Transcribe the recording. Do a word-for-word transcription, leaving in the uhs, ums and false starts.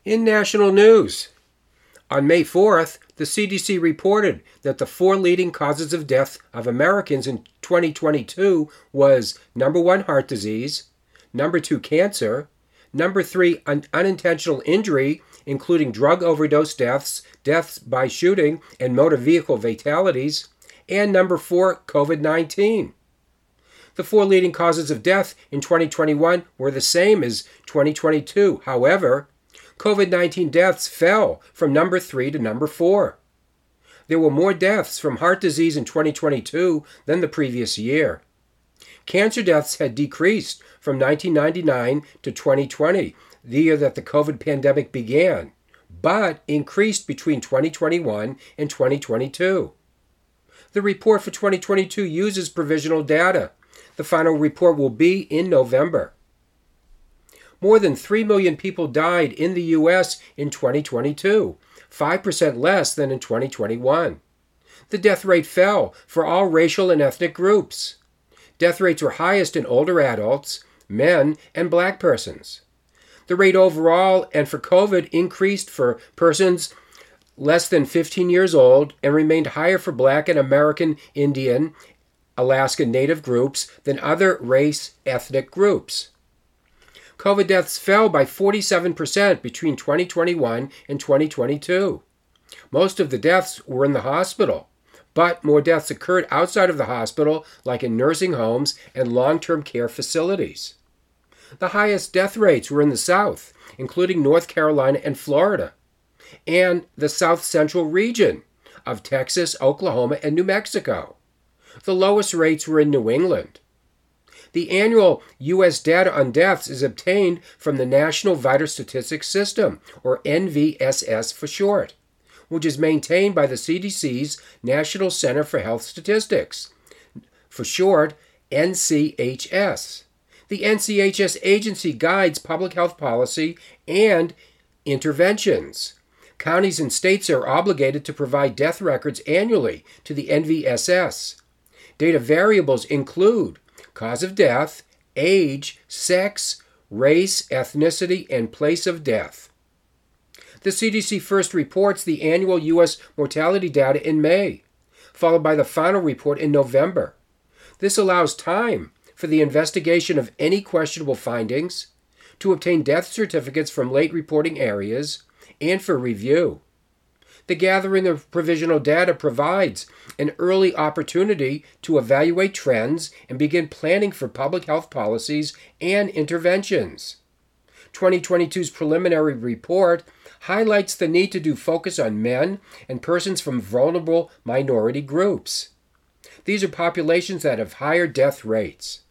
In national news, on May fourth, the C D C reported that the four leading causes of death of Americans in twenty twenty-two was number one, heart disease, number two, cancer, number three, un- unintentional injury, including drug overdose deaths, deaths by shooting, and motor vehicle fatalities, and number four, covid nineteen. The four leading causes of death in twenty twenty-one were the same as twenty twenty-two. However, covid nineteen deaths fell from number three to number four. There were more deaths from heart disease in twenty twenty-two than the previous year. Cancer deaths had decreased from nineteen ninety-nine to twenty twenty, the year that the COVID pandemic began, but increased between twenty twenty-one and twenty twenty-two. The report for twenty twenty-two uses provisional data. The final report will be in November. More than three million people died in the U S in twenty twenty-two, five percent less than in twenty twenty-one. The death rate fell for all racial and ethnic groups. Death rates were highest in older adults, men, and black persons. The rate overall and for COVID increased for persons less than fifteen years old and remained higher for Black and American Indian, Alaska Native groups than other race ethnic groups. COVID deaths fell by forty-seven percent between twenty twenty-one and twenty twenty-two. Most of the deaths were in the hospital, but more deaths occurred outside of the hospital, like in nursing homes and long-term care facilities. The highest death rates were in the South, including North Carolina and Florida, and the South Central region of Texas, Oklahoma, and New Mexico. The lowest rates were in New England. The annual U S data on deaths is obtained from the National Vital Statistics System, or N V S S for short, which is maintained by the C D C's National Center for Health Statistics, for short, N C H S. The N C H S agency guides public health policy and interventions. Counties and states are obligated to provide death records annually to the N V S S. Data variables include cause of death, age, sex, race, ethnicity, and place of death. The C D C first reports the annual U S mortality data in May, followed by the final report in November. This allows time for the investigation of any questionable findings, to obtain death certificates from late reporting areas, and for review. The gathering of provisional data provides an early opportunity to evaluate trends and begin planning for public health policies and interventions. twenty twenty-two's preliminary report highlights the need to do focus on men and persons from vulnerable minority groups. These are populations that have higher death rates.